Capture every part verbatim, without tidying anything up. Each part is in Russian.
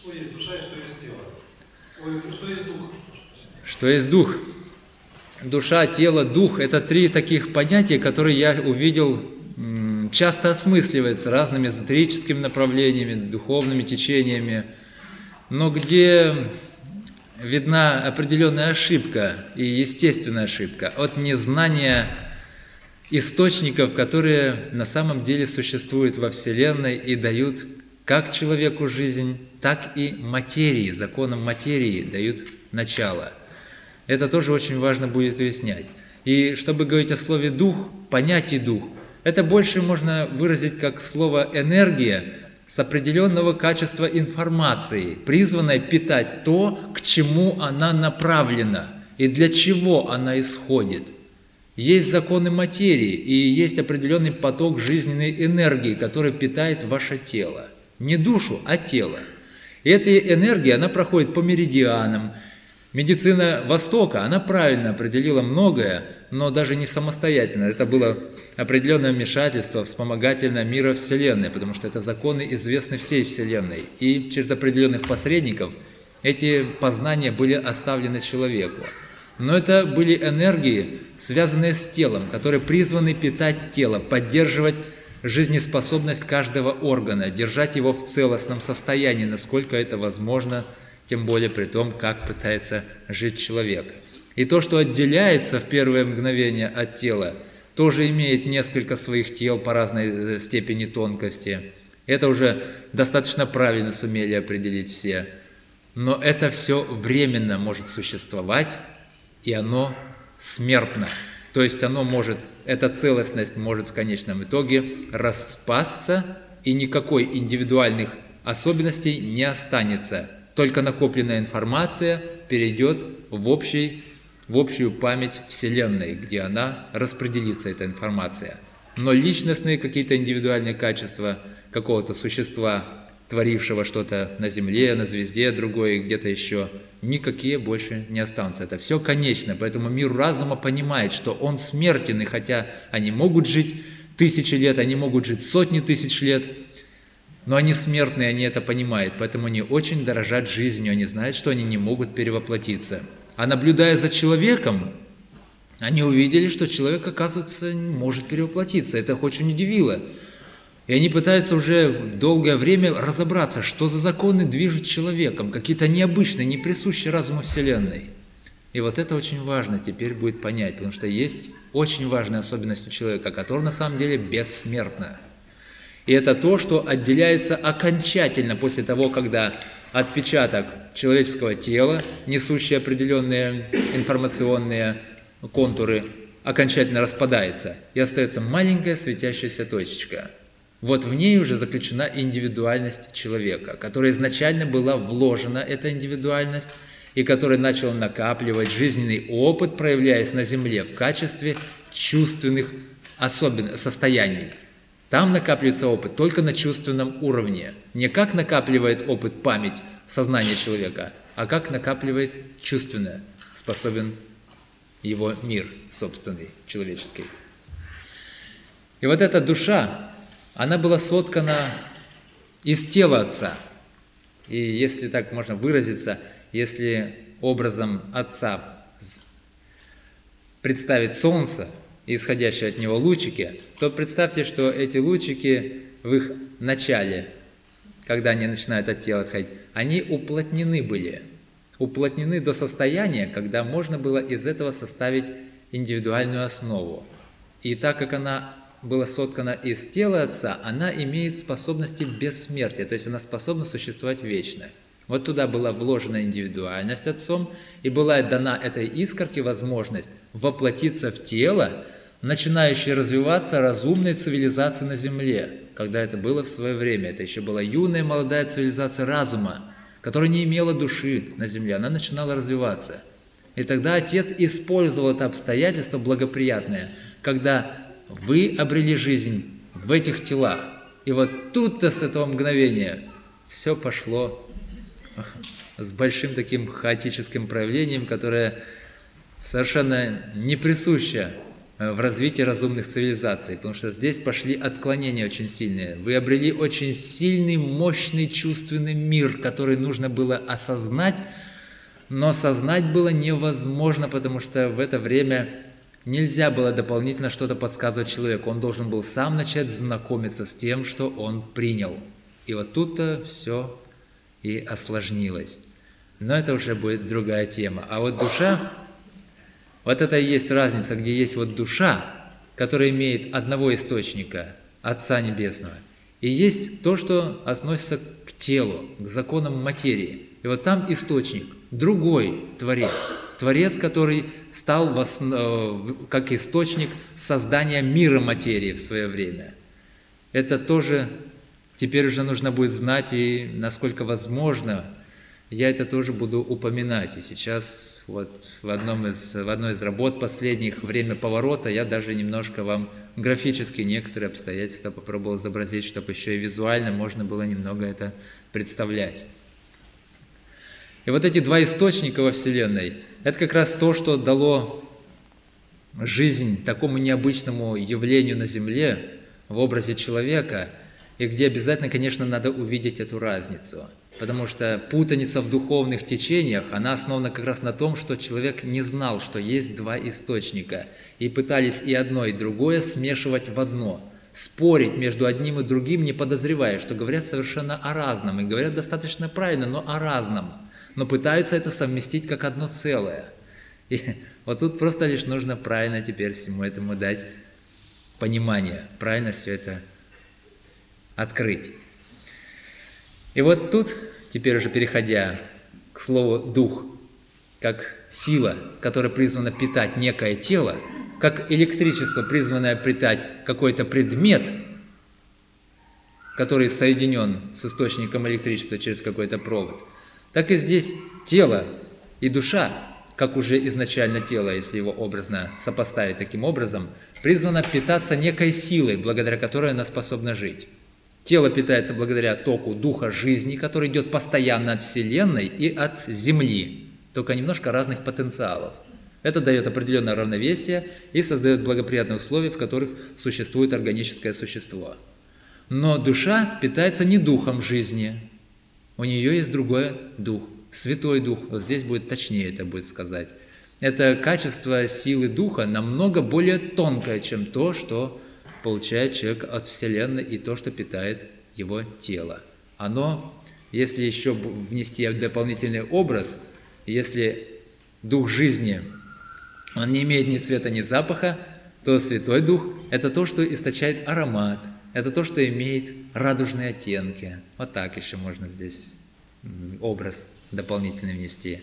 Что есть душа и что есть тело? Ой, что есть дух? Что есть дух? Душа, тело, дух – это три таких понятия, которые я увидел, часто осмысливаются разными эзотерическими направлениями, духовными течениями, но где видна определенная ошибка и естественная ошибка от незнания источников, которые на самом деле существуют во Вселенной и дают как человеку жизнь, так и материи, законам материи дают начало. Это тоже очень важно будет уяснять. И чтобы говорить о слове «дух», понятие «дух», это больше можно выразить как слово «энергия» с определенного качества информации, призванной питать то, к чему она направлена и для чего она исходит. Есть законы материи и есть определенный поток жизненной энергии, который питает ваше тело. Не душу, а тело. И эта энергия, она проходит по меридианам. Медицина Востока, она правильно определила многое, но даже не самостоятельно. Это было определенное вмешательство вспомогательное мира Вселенной, потому что это законы известны всей Вселенной. И через определенных посредников эти познания были оставлены человеку. Но это были энергии, связанные с телом, которые призваны питать тело, поддерживать жизнеспособность каждого органа, держать его в целостном состоянии, насколько это возможно, тем более при том, как пытается жить человек. И то, что отделяется в первое мгновение от тела, тоже имеет несколько своих тел по разной степени тонкости. Это уже достаточно правильно сумели определить все. Но это все временно может существовать, и оно смертно. То есть оно может, эта целостность может в конечном итоге распасться, и никакой индивидуальных особенностей не останется. Только накопленная информация перейдет в, общий, в общую память Вселенной, где она распределится, эта информация. Но личностные какие-то индивидуальные качества какого-то существа, творившего что-то на Земле, на звезде, другое, где-то еще, никакие больше не останутся. Это все конечно, поэтому мир разума понимает, что он смертен, и хотя они могут жить тысячи лет, они могут жить сотни тысяч лет, но они смертные, они это понимают, поэтому они очень дорожат жизнью, они знают, что они не могут перевоплотиться. А наблюдая за человеком, они увидели, что человек, оказывается, может перевоплотиться. Это их очень удивило. И они пытаются уже долгое время разобраться, что за законы движут человеком, какие-то необычные, не присущие разуму Вселенной. И вот это очень важно теперь будет понять, потому что есть очень важная особенность у человека, которая на самом деле бессмертна. И это то, что отделяется окончательно после того, когда отпечаток человеческого тела, несущий определенные информационные контуры, окончательно распадается, и остается маленькая светящаяся точечка. Вот в ней уже заключена индивидуальность человека, которая изначально была вложена, эта индивидуальность, и которая начала накапливать жизненный опыт, проявляясь на Земле в качестве чувственных особенностей, состояний. Там накапливается опыт только на чувственном уровне. Не как накапливает опыт память, сознание человека, а как накапливает чувственное, способен его мир собственный, человеческий. И вот эта душа, она была соткана из тела Отца. И если так можно выразиться, если образом Отца представить Солнце, исходящие от него лучики, то представьте, что эти лучики в их начале, когда они начинают от тела отходить, они уплотнены были. Уплотнены до состояния, когда можно было из этого составить индивидуальную основу. И так как она была соткана из тела Отца, она имеет способности бессмертия, то есть она способна существовать вечно. Вот туда была вложена индивидуальность Отцом, и была дана этой искорке возможность воплотиться в тело, начинающее развиваться разумной цивилизации на Земле, когда это было в свое время. Это еще была юная молодая цивилизация разума, которая не имела души на Земле, она начинала развиваться. И тогда Отец использовал это обстоятельство благоприятное, когда вы обрели жизнь в этих телах. И вот тут-то с этого мгновения все пошло с большим таким хаотическим проявлением, которое совершенно не присуще в развитии разумных цивилизаций, потому что здесь пошли отклонения очень сильные. Вы обрели очень сильный, мощный чувственный мир, который нужно было осознать, но осознать было невозможно, потому что в это время нельзя было дополнительно что-то подсказывать человеку. Он должен был сам начать знакомиться с тем, что он принял. И вот тут-то все и осложнилось. Но это уже будет другая тема. А вот душа, вот это и есть разница, где есть вот душа, которая имеет одного источника, Отца Небесного, и есть то, что относится к телу, к законам материи. И вот там источник, другой Творец. Творец, который стал в основ... как источник создания мира материи в свое время. Это тоже теперь уже нужно будет знать, и насколько возможно, я это тоже буду упоминать. И сейчас вот в, одном из, в одной из работ последних «Время поворота» я даже немножко вам графически некоторые обстоятельства попробовал изобразить, чтобы еще и визуально можно было немного это представлять. И вот эти два источника во Вселенной – это как раз то, что дало жизнь такому необычному явлению на Земле в образе человека, и где обязательно, конечно, надо увидеть эту разницу. Потому что путаница в духовных течениях, она основана как раз на том, что человек не знал, что есть два источника, и пытались и одно, и другое смешивать в одно, спорить между одним и другим, не подозревая, что говорят совершенно о разном, и говорят достаточно правильно, но о разном, но пытаются это совместить как одно целое. И вот тут просто лишь нужно правильно теперь всему этому дать понимание, правильно все это открыть. И вот тут, теперь уже переходя к слову «дух», как сила, которая призвана питать некое тело, как электричество, призванное питать какой-то предмет, который соединен с источником электричества через какой-то провод, так и здесь тело и душа, как уже изначально тело, если его образно сопоставить таким образом, призвано питаться некой силой, благодаря которой оно способно жить. Тело питается благодаря току духа жизни, который идет постоянно от Вселенной и от Земли, только немножко разных потенциалов. Это дает определенное равновесие и создает благоприятные условия, в которых существует органическое существо. Но душа питается не духом жизни, у нее есть другой дух, Святой Дух, вот здесь будет точнее это будет сказать. Это качество силы Духа намного более тонкое, чем то, что получает человек от Вселенной и то, что питает его тело. Оно, если еще внести дополнительный образ, если дух жизни, он не имеет ни цвета, ни запаха, то Святой Дух – это то, что источает аромат, это то, что имеет радужные оттенки. Вот так еще можно здесь образ дополнительный внести.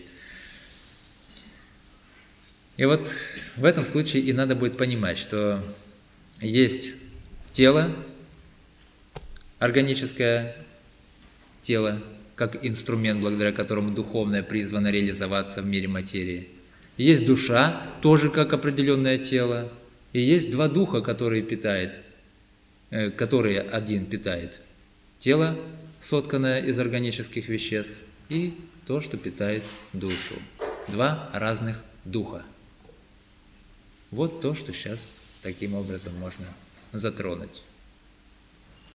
И вот в этом случае и надо будет понимать, что есть тело, органическое тело, как инструмент, благодаря которому духовное призвано реализоваться в мире материи. Есть душа, тоже как определенное тело. И есть два духа, которые питает, э, которые один питает тело, сотканное из органических веществ, и то, что питает душу. Два разных духа. Вот то, что сейчас таким образом можно затронуть.